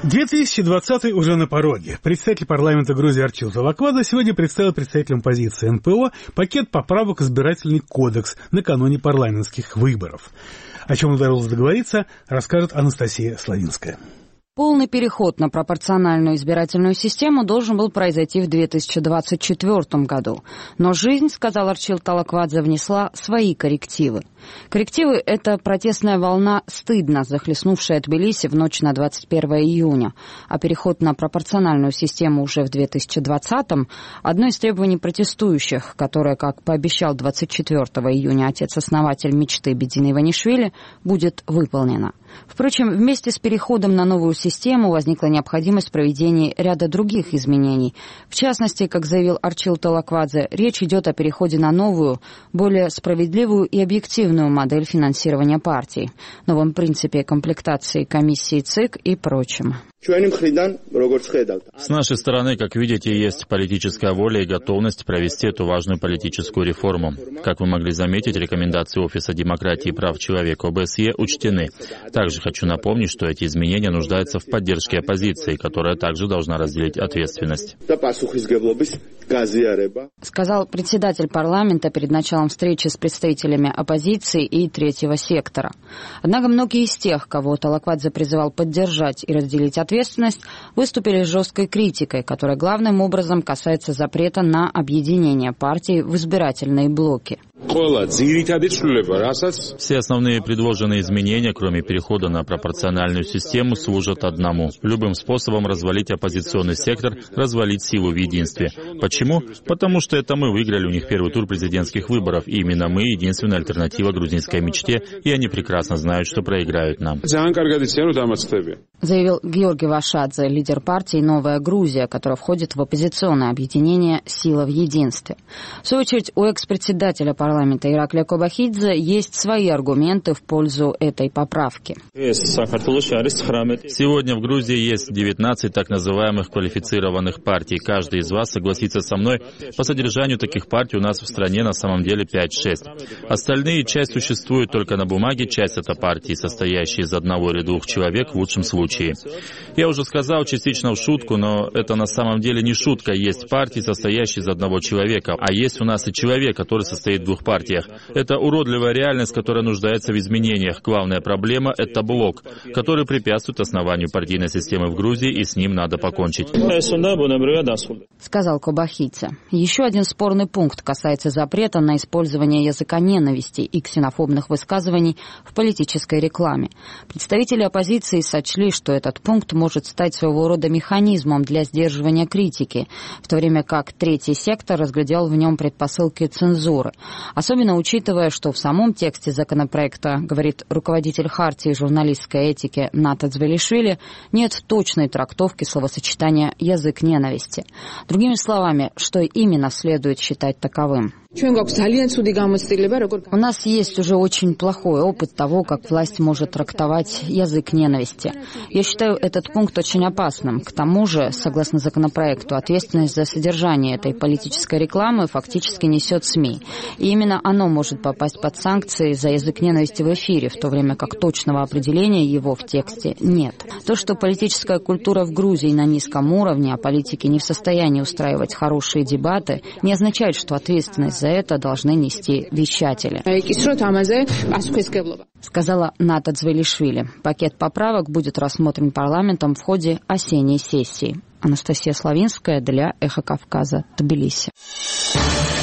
2020 уже на пороге. Представитель парламента Грузии Арчил Талаквадзе сегодня представил представителям оппозиции НПО пакет поправок в избирательный кодекс накануне парламентских выборов. О чем удалось договориться, расскажет Анастасия Славинская. Полный переход на пропорциональную избирательную систему должен был произойти в 2024 году. Но жизнь, сказал Арчил Талаквадзе, внесла свои коррективы. Коррективы – это протестная волна «Стыдно», захлестнувшая Тбилиси в ночь на 21 июня. А переход на пропорциональную систему уже в 2020-м – одно из требований протестующих, которое, как пообещал 24 июня отец-основатель мечты Бедин Иванишвили, будет выполнено. Впрочем, вместе с переходом на новую систему возникла необходимость проведения ряда других изменений. В частности, как заявил Арчил Талаквадзе, речь идет о переходе на новую, более справедливую и объективную модель финансирования партий, новом принципе комплектации комиссии ЦИК и прочем. С нашей стороны, как видите, есть политическая воля и готовность провести эту важную политическую реформу. Как вы могли заметить, рекомендации Офиса демократии и прав человека ОБСЕ учтены. Также хочу напомнить, что эти изменения нуждаются в поддержке оппозиции, которая также должна разделить ответственность. Сказал председатель парламента перед началом встречи с представителями оппозиции и третьего сектора. Однако многие из тех, кого Талаквадзе призывал поддержать и разделить ответственность, выступили с жесткой критикой, которая главным образом касается запрета на объединение партий в избирательные блоки. Все основные предложенные изменения, кроме перехода на пропорциональную систему, служат одному – любым способом развалить оппозиционный сектор, развалить силу в единстве. Почему? Потому что это мы выиграли у них первый тур президентских выборов, и именно мы – единственная альтернатива грузинской мечте, и они прекрасно знают, что проиграют нам. Заявил Георгий Вашадзе, лидер партии «Новая Грузия», которая входит в оппозиционное объединение «Сила в единстве». В свою очередь, у экс-председателя парламента Ираклия Кобахидзе есть свои аргументы в пользу этой поправки. Сегодня в Грузии есть 19 так называемых квалифицированных партий. Каждый из вас согласится со мной, по содержанию таких партий у нас в стране на самом деле 5-6. Остальные часть существуют только на бумаге, часть это партии, состоящие из одного или двух человек в лучшем случае. Я уже сказал частично в шутку, но это на самом деле не шутка. Есть партии, состоящие из одного человека, а есть у нас и человек, который состоит в двух партиях. Это уродливая реальность, которая нуждается в изменениях. Главная проблема – это блок, который препятствует основанию партийной системы в Грузии, и с ним надо покончить. Сказал Кобахидзе. Еще один спорный пункт касается запрета на использование языка ненависти и ксенофобных высказываний в политической рекламе. Представители оппозиции сочли, что этот пункт может стать своего рода механизмом для сдерживания критики, в то время как третий сектор разглядел в нем предпосылки цензуры. Особенно учитывая, что в самом тексте законопроекта, говорит руководитель хартии журналистской этики Ната Дзвелишвили, нет точной трактовки словосочетания «язык ненависти». Другими словами, что именно следует считать таковым? У нас есть уже очень плохой опыт того, как власть может трактовать язык ненависти. Я считаю этот пункт очень опасным. К тому же, согласно законопроекту, ответственность за содержание этой политической рекламы фактически несет СМИ. И именно оно может попасть под санкции за язык ненависти в эфире, в то время как точного определения его в тексте нет. То, что политическая культура в Грузии на низком уровне, а политики не в состоянии устраивать хорошие дебаты, не означает, что ответственность за это должны нести вещатели. Сказала Ната Дзвелишвили. Пакет поправок будет рассмотрен парламентом в ходе осенней сессии. Анастасия Славинская для Эхо Кавказа, Тбилиси.